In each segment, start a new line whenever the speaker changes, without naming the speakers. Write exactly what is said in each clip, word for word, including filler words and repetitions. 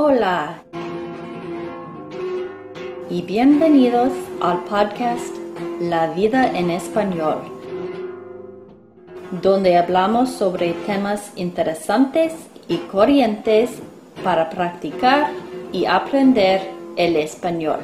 Hola y bienvenidos al podcast La Vida en Español, donde hablamos sobre temas interesantes y corrientes para practicar y aprender el español.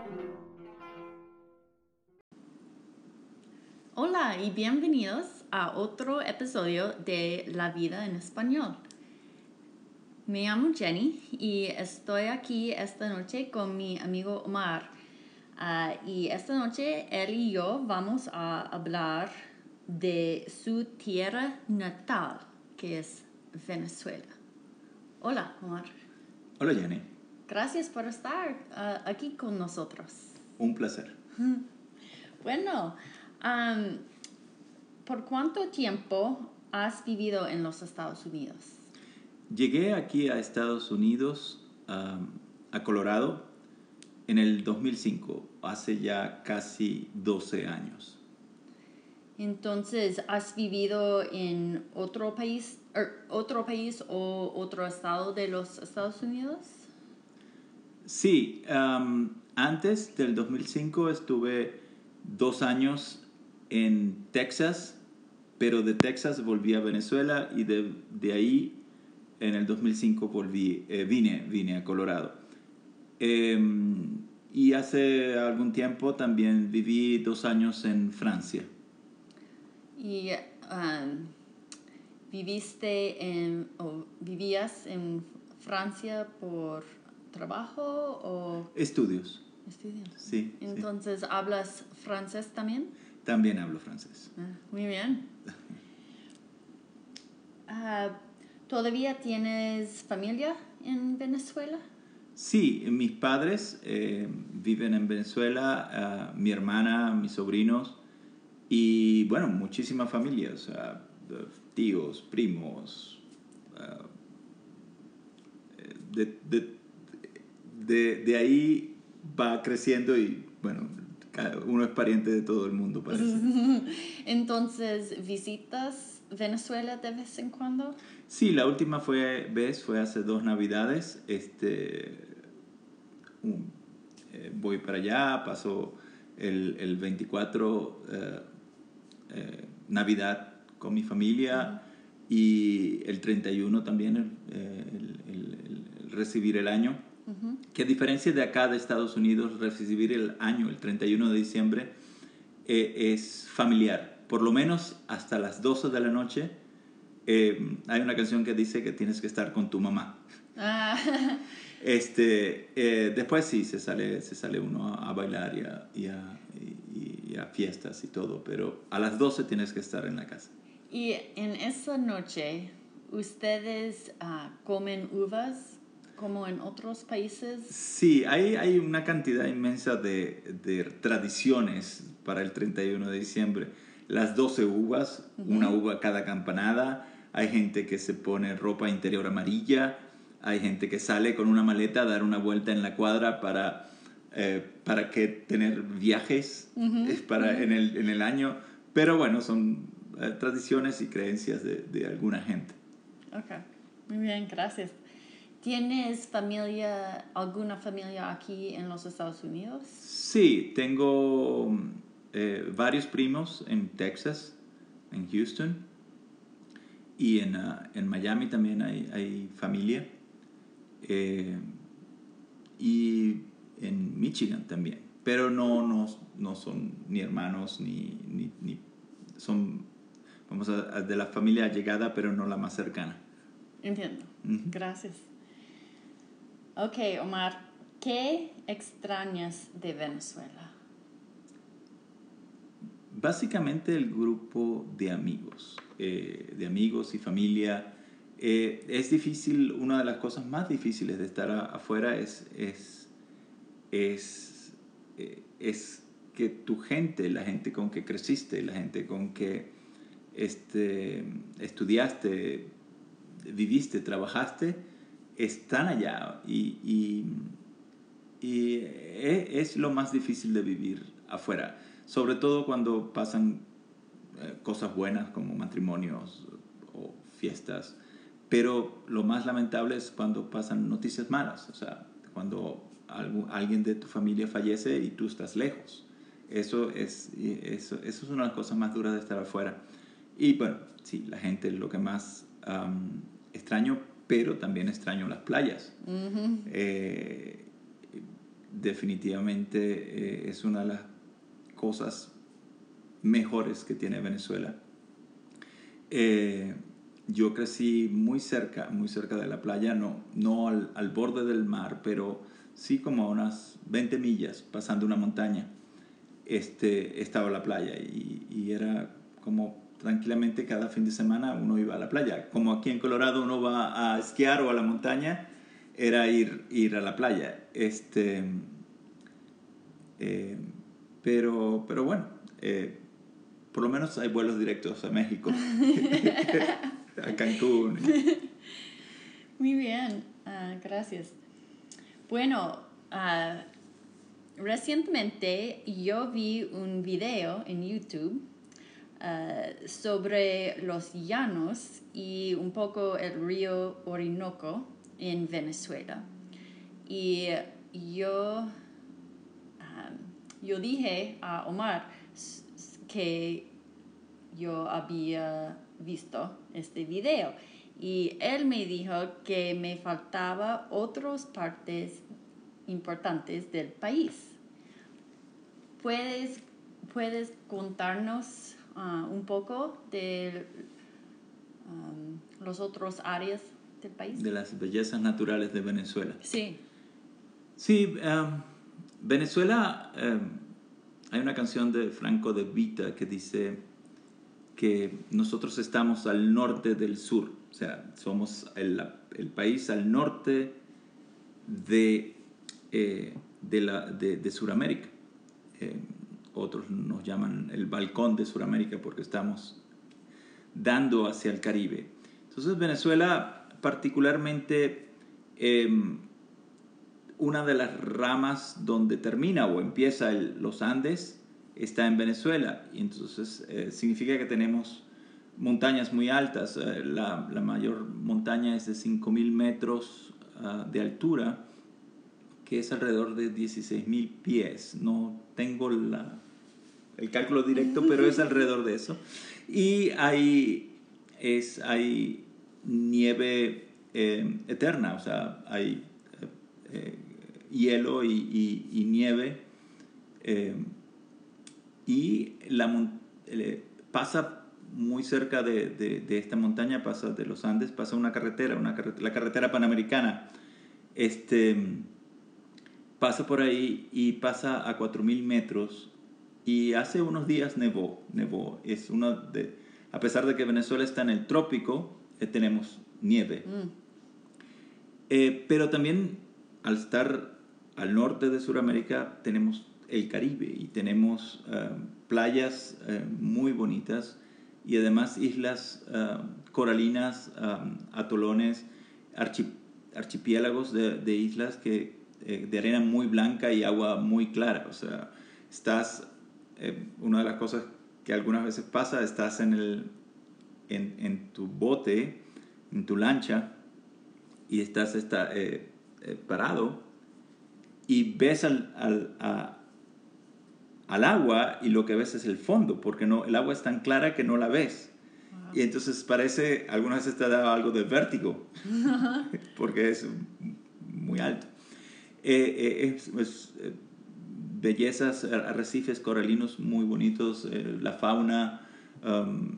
Hola y bienvenidos a otro episodio de La Vida en Español. Me llamo Jenny y estoy aquí esta noche con mi amigo Omar. Uh, y esta noche él y yo vamos a hablar de su tierra natal, que es Venezuela. Hola, Omar.
Hola, Jenny.
Gracias por estar uh, aquí con nosotros.
Un placer.
Bueno, um, ¿por cuánto tiempo has vivido en los Estados Unidos?
Llegué aquí a Estados Unidos, um, a Colorado, en el dos mil cinco, hace ya casi doce años.
Entonces, ¿has vivido en otro país, er, otro país o otro estado de los Estados Unidos?
Sí, um, antes del dos mil cinco estuve dos años en Texas, pero de Texas volví a Venezuela y de, de ahí en el dos mil cinco volví, eh, vine, vine a Colorado. Eh, y hace algún tiempo también viví dos años en Francia.
¿Y um, viviste en, o vivías en Francia por trabajo o
Estudios.
estudios?
Sí.
Entonces,
sí.
¿hablas francés también?
También hablo francés.
Ah, muy bien. Uh, ¿Todavía tienes familia en Venezuela?
Sí, mis padres eh, viven en Venezuela, uh, mi hermana, mis sobrinos y, bueno, muchísimas familias, uh, tíos, primos. Uh, de, de, de, de ahí va creciendo y, bueno, uno es pariente de todo el mundo, parece.
Entonces, ¿visitas Venezuela de vez en cuando?
Sí, la última fue, vez fue hace dos Navidades. Este, un, eh, voy para allá, paso el, el veinticuatro eh, eh, Navidad con mi familia. Uh-huh. Y el treinta y uno también el, el, el, el recibir el año. Uh-huh. Que a diferencia de acá de Estados Unidos, recibir el año, el treinta y uno de diciembre, eh, es familiar. Por lo menos hasta las doce de la noche eh, hay una canción que dice que tienes que estar con tu mamá.
Ah.
Este, eh, después sí, se sale, se sale uno a, a bailar y a, y, a, y, y a fiestas y todo, pero a las doce tienes que estar en la casa.
Y en esa noche, ¿ustedes uh, comen uvas como en otros países?
Sí, hay, hay una cantidad inmensa de, de tradiciones para el treinta y uno de diciembre. Las doce uvas, uh-huh. Una uva cada campanada. Hay gente que se pone ropa interior amarilla. Hay gente que sale con una maleta a dar una vuelta en la cuadra para, eh, para que tener viajes uh-huh. para, uh-huh. en, el, en el año. Pero bueno, son eh, tradiciones y creencias de, de alguna gente.
Ok, muy bien, gracias. ¿Tienes familia, alguna familia aquí en los Estados Unidos?
Sí, tengo eh, varios primos en Texas, en Houston, y en, uh, en Miami también hay, hay familia, eh, y en Michigan también, pero no, no, no son ni hermanos, ni, ni, ni son, vamos a, a de la familia allegada, pero no la más cercana.
Entiendo,
Uh-huh.
Gracias. Ok, Omar, ¿qué extrañas de Venezuela?
Básicamente el grupo de amigos, eh, de amigos y familia. Eh, es difícil, una de las cosas más difíciles de estar a, afuera es, es, es, eh, es que tu gente, la gente con que creciste, la gente con que este, estudiaste, viviste, trabajaste, están allá y, y, y es lo más difícil de vivir afuera. Sobre todo cuando pasan eh, cosas buenas como matrimonios o fiestas, pero lo más lamentable es cuando pasan noticias malas, o sea, cuando algún, alguien de tu familia fallece y tú estás lejos. Eso es, eso, eso es una de las cosas más duras de estar afuera. Y bueno, sí, la gente es lo que más um, extraño, pero también extraño las playas. Uh-huh. Eh, definitivamente eh, es una de las cosas mejores que tiene Venezuela. Eh, yo crecí muy cerca, muy cerca de la playa, no, no al, al borde del mar, pero sí como a unas veinte millas, pasando una montaña, este, estaba la playa y, y era como tranquilamente cada fin de semana uno iba a la playa. Como aquí en Colorado uno va a esquiar o a la montaña, era ir, ir a la playa. Este, eh, pero, pero bueno, eh, por lo menos hay vuelos directos a México, a Cancún.
Muy bien, uh, gracias. Bueno, uh, recientemente yo vi un video en YouTube uh, sobre los llanos y un poco el río Orinoco en Venezuela. Y yo, um, yo dije a Omar que yo había visto este video y él me dijo que me faltaba otras partes importantes del país. ¿Puedes, puedes contarnos uh, un poco de um, los otros áreas del país?
De las bellezas naturales de Venezuela.
Sí.
Sí, um, Venezuela, um, hay una canción de Franco De Vita que dice que nosotros estamos al norte del sur, o sea, somos el, el país al norte de, eh, de, la, de, de Sudamérica. Eh, otros nos llaman el balcón de Sudamérica porque estamos dando hacia el Caribe. Entonces Venezuela particularmente, eh, una de las ramas donde termina o empieza el, los Andes está en Venezuela, y entonces eh, significa que tenemos montañas muy altas. Eh, la, la mayor montaña es de cinco mil metros uh, de altura, que es alrededor de dieciséis mil pies. No tengo la, el cálculo directo, pero es alrededor de eso. Y hay, es, hay nieve eh, eterna, o sea, hay eh, hielo y, y, y nieve. Eh, y la, eh, pasa muy cerca de, de, de esta montaña, pasa de los Andes, pasa una carretera, una carretera la carretera panamericana. Este... pasa por ahí y pasa a cuatro mil metros, y hace unos días nevó, nevó. Es una de, a pesar de que Venezuela está en el trópico, eh, tenemos nieve. Mm. Eh, pero también al estar al norte de Sudamérica tenemos el Caribe y tenemos uh, playas uh, muy bonitas y además islas uh, coralinas, um, atolones, archi, archipiélagos de, de islas que de arena muy blanca y agua muy clara. O sea, estás, eh, una de las cosas que algunas veces pasa, estás en, el, en, en tu bote, en tu lancha, y estás está, eh, eh, parado y ves al, al, a, al agua y lo que ves es el fondo, porque no, el agua es tan clara que no la ves. Wow. Y entonces parece, algunas veces te da algo de vértigo, porque es muy alto. Eh, eh, es, es, eh, bellezas, arrecifes coralinos muy bonitos, eh, la fauna, um,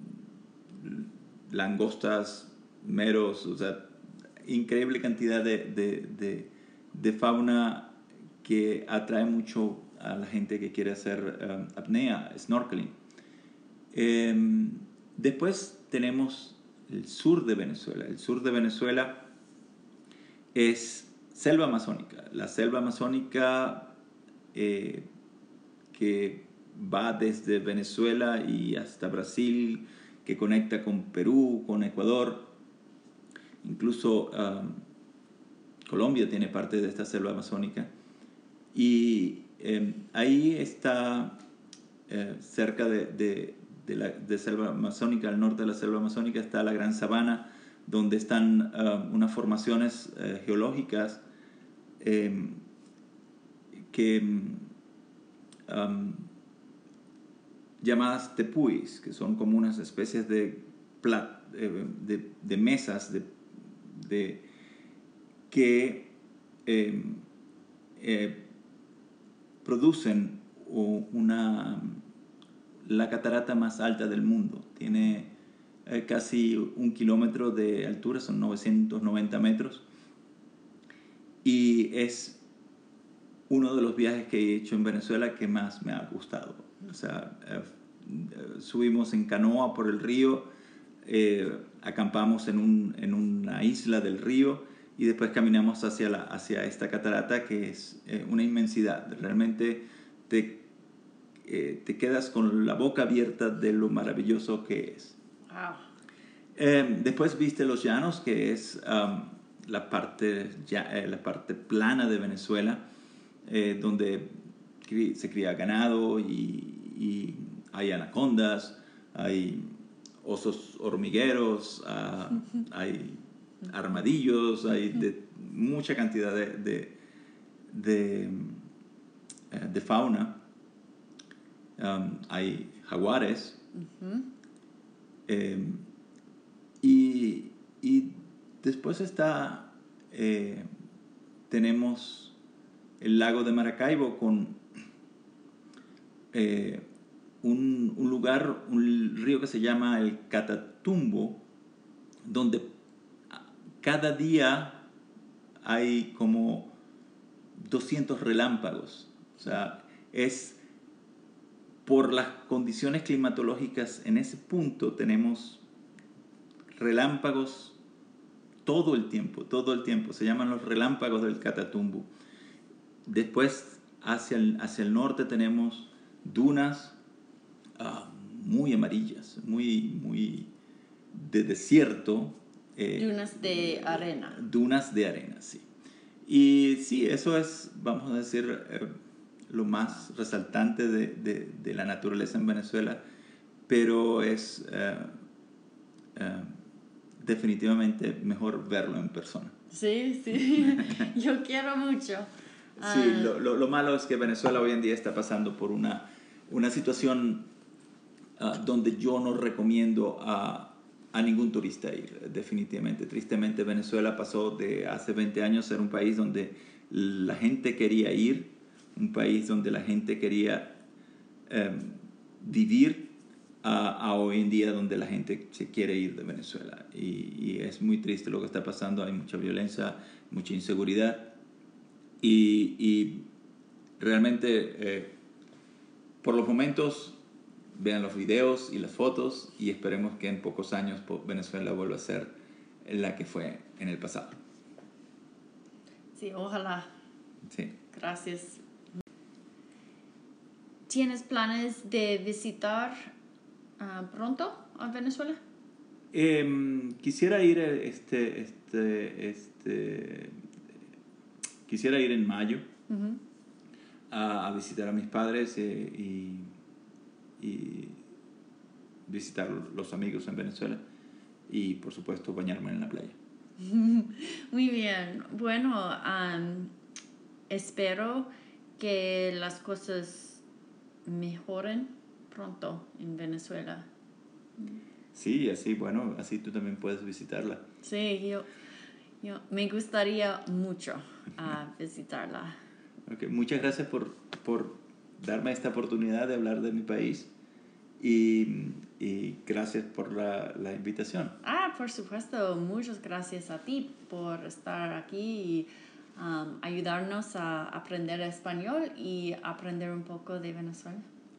langostas, meros, o sea, increíble cantidad de, de, de, de fauna que atrae mucho a la gente que quiere hacer um, apnea, snorkeling. Eh, después tenemos el sur de Venezuela. El sur de Venezuela es selva amazónica. La selva amazónica eh, que va desde Venezuela y hasta Brasil, que conecta con Perú, con Ecuador. Incluso um, Colombia tiene parte de esta selva amazónica. Y eh, ahí está, eh, cerca de, de, de la de selva amazónica, al norte de la selva amazónica, está la Gran Sabana, donde están uh, unas formaciones uh, geológicas eh, que um, llamadas tepuis, que son como unas especies de, plat, eh, de, de mesas de, de, que eh, eh, producen una, la catarata más alta del mundo. Tiene eh, casi un kilómetro de altura, son novecientos noventa metros, y es uno de los viajes que he hecho en Venezuela que más me ha gustado. O sea, eh, subimos en canoa por el río, eh, acampamos en, un, en una isla del río y después caminamos hacia, la, hacia esta catarata que es eh, una inmensidad. Realmente te, eh, te quedas con la boca abierta de lo maravilloso que es.
Wow.
Eh, después viste los llanos, que es um, la, parte, ya, eh, la parte plana de Venezuela, eh, donde se cría ganado y, y hay anacondas, hay osos hormigueros, uh, hay armadillos, hay de, mucha cantidad de, de, de, de fauna. Um, hay jaguares.
Uh-huh.
Eh, y, y después está, eh, tenemos el lago de Maracaibo con eh, un, un lugar, un río que se llama el Catatumbo, donde cada día hay como doscientos relámpagos. O sea, es por las condiciones climatológicas en ese punto tenemos relámpagos todo el tiempo, todo el tiempo. Se llaman los relámpagos del Catatumbo. Después, hacia el, hacia el norte tenemos dunas uh, muy amarillas, muy, muy de desierto.
Eh, dunas de arena.
Dunas de arena, sí. Y sí, eso es, vamos a decir, eh, lo más resaltante de, de, de la naturaleza en Venezuela, pero es eh, eh, definitivamente mejor verlo en persona.
Sí, sí, yo quiero mucho.
Sí, uh, lo, lo, lo malo es que Venezuela hoy en día está pasando por una, una situación uh, donde yo no recomiendo a, a ningún turista ir, definitivamente. Tristemente, Venezuela pasó de hace veinte años ser un país donde la gente quería ir, un país donde la gente quería um, vivir, a, a hoy en día donde la gente se quiere ir de Venezuela. Y, y es muy triste lo que está pasando, hay mucha violencia, mucha inseguridad. Y, y realmente, eh, por los momentos, vean los videos y las fotos y esperemos que en pocos años Venezuela vuelva a ser la que fue en el pasado.
Sí, ojalá.
Sí.
Gracias. ¿Tienes planes de visitar uh, pronto a Venezuela?
Eh, quisiera ir este, este, este, quisiera ir en mayo uh-huh. a, a visitar a mis padres eh, y, y visitar los amigos en Venezuela y por supuesto bañarme en la playa.
Muy bien. Bueno, um, espero que las cosas mejoren pronto en Venezuela.
Sí, así, bueno, así tú también puedes visitarla.
Sí, yo, yo me gustaría mucho uh, visitarla.
Okay, muchas gracias por, por darme esta oportunidad de hablar de mi país y, y gracias por la, la invitación.
Ah, por supuesto, muchas gracias a ti por estar aquí y um, ayudarnos a aprender español y aprender un poco de Venezuela.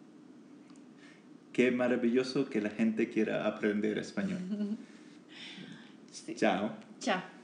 Qué maravilloso que la gente quiera aprender español.
Sí.
Chao.
Chao.